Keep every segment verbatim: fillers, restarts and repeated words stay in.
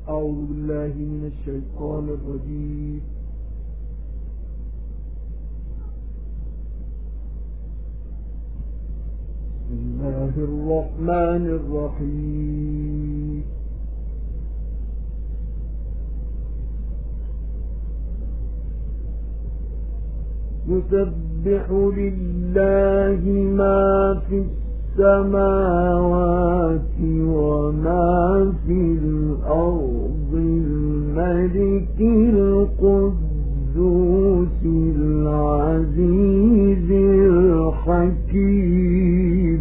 أعوذ بالله من الشيطان الرجيم. بسم الله الرحمن الرحيم. يسبح لله ما في السماوات وما في الأرض الملك القدوس العزيز الحكيم.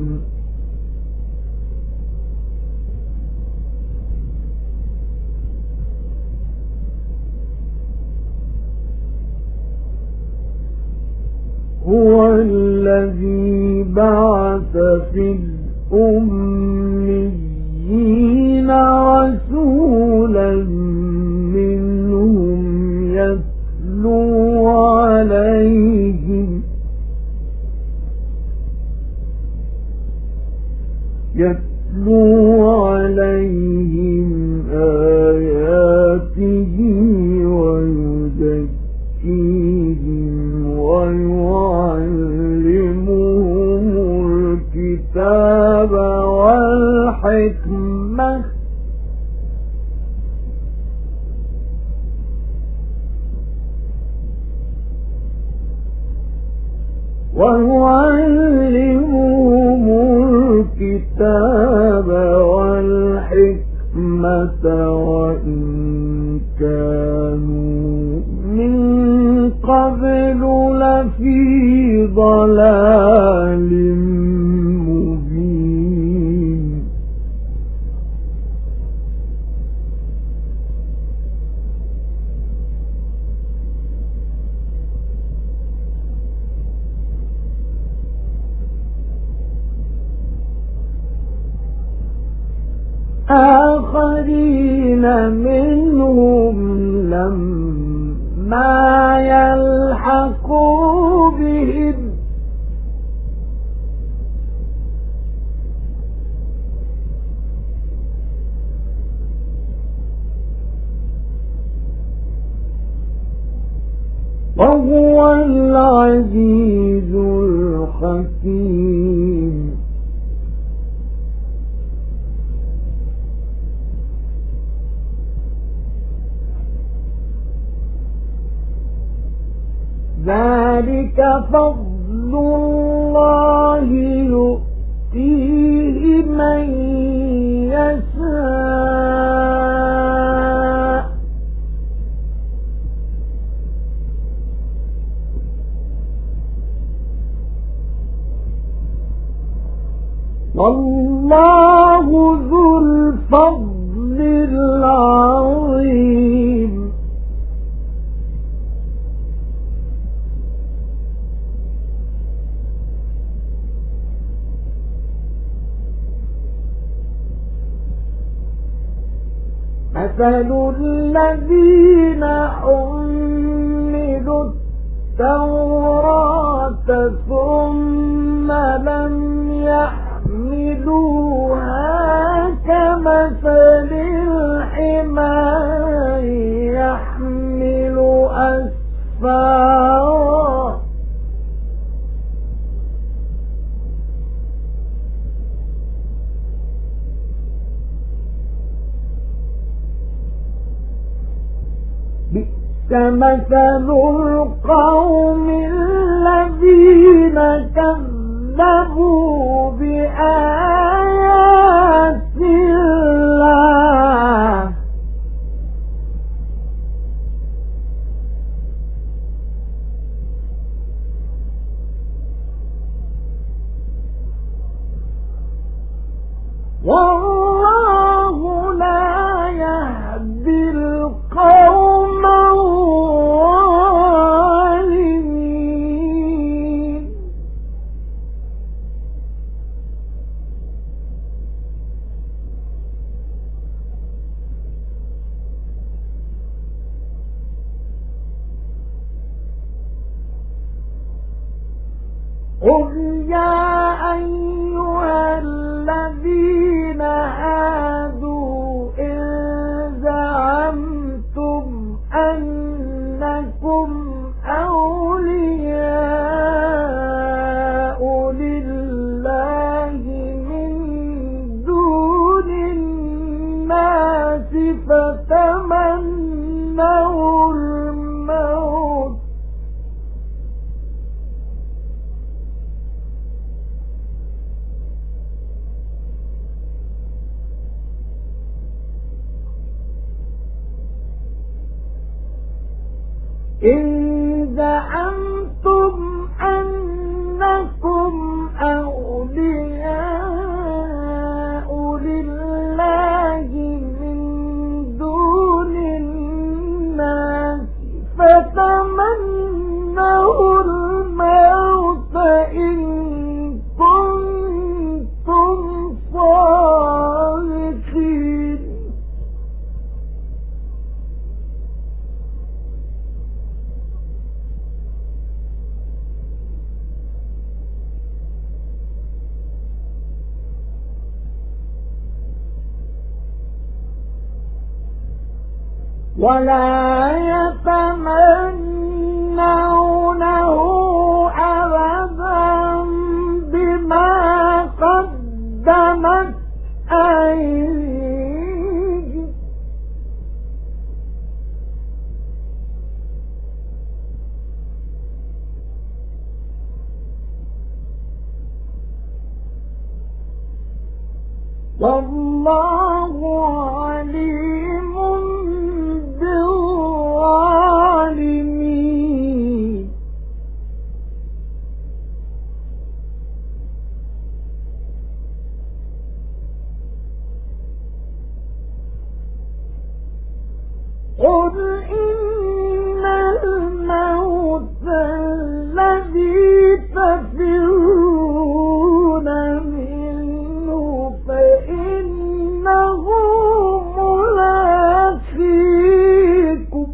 هو الذي بعث في الأميين رسولا منهم يتلو عليهم يتلو عليهم آياته ويزكيهم ويعلمهم الكتاب والحكمة ويعلمهم الكتاب والحكمة وإن كانوا من قبل لفي ضلال مبين. آخرين منهم لما يلحقوا بهم وهو العزيز الحكيم. ذلك فضل الله يؤتيه من يشاء والله ذو الفضل العظيم. مثل الذين حملوا التوراة ثم لم يحملوها كمثل الحمار يحمل أسفارا كمثل القوم الذين كذبوا بآيات الله والله لا يهدي القوم الظالمين. قل يا أيها الذين هادوا إن زعمتم إن زعمتم أنكم أولياء لله من دون الناس فتمنوا الموت إن كنتم صادقين. ولا يتمنونه أبدا بما قدمت أيديهم والله عليم بالظالمين. قل إن الموت الذي تفرون منه فإنه ملاقيكم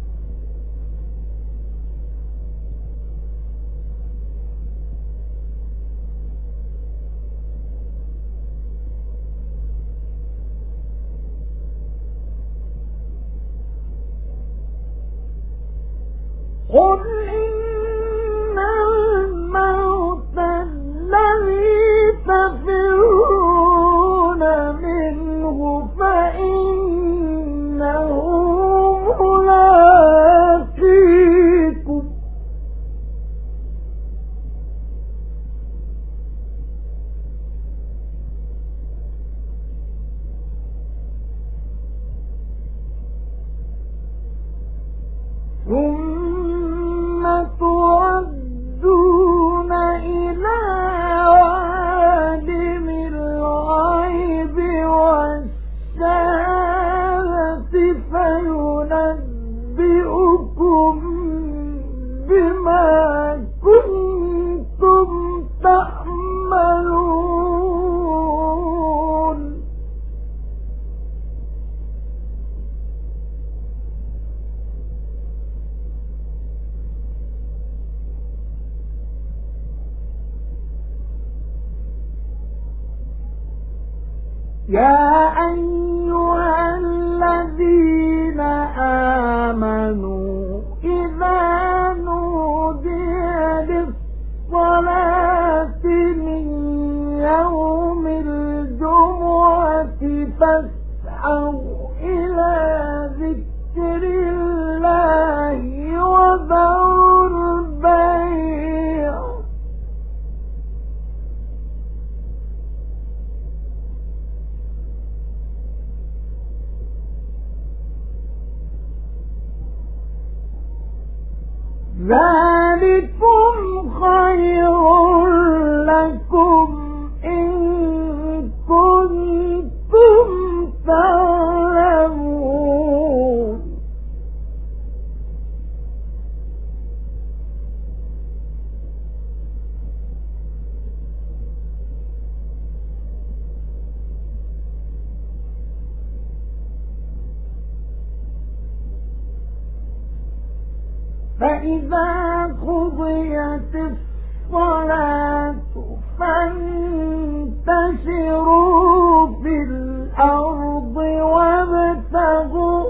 قل إن الموت الذي تفرون منه فإنه ملاقيكم ثم تردون إلى عالم الغيب والشهادة فينبئكم بما كنتم تعملون. يا أيها الذين آمنوا إذا نودي للصلاة من يوم الجمعة فاسعوا إلى ذكر الله وذروا البيع ذلكم خير لكم إن كنتم تعلمون. فإذا قضيت الصلاة فانتشروا في الأرض وابتغوا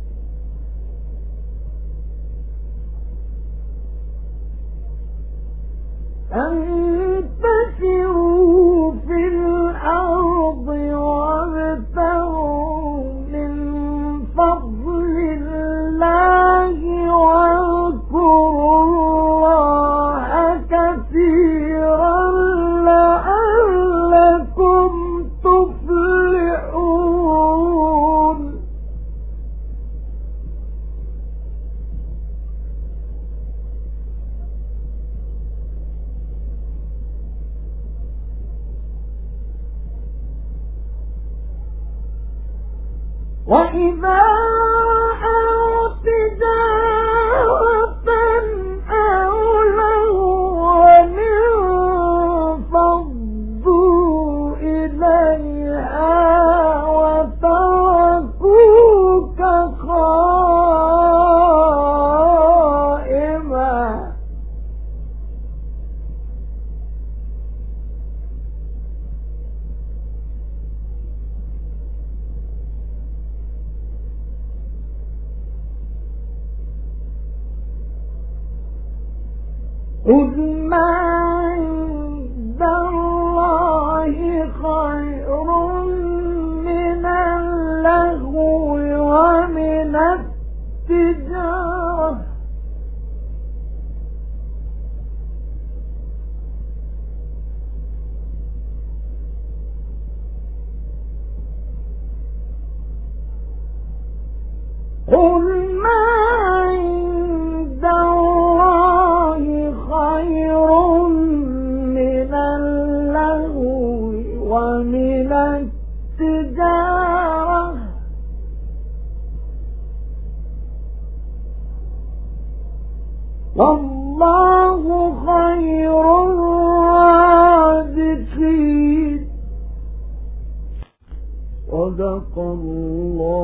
فانتشروا في الأرض وابتغوا من فضل الله واذكروا الله كثيرا لعلكم تفلحون. وإذا تجارة أو لهوا انفضوا إليها وتركوك قائما قل ما عند الله خير من اللهو ومن التجارة قل ما عند الله خير من اللهو ومن التجارة والله خير الرازقين. صدق الله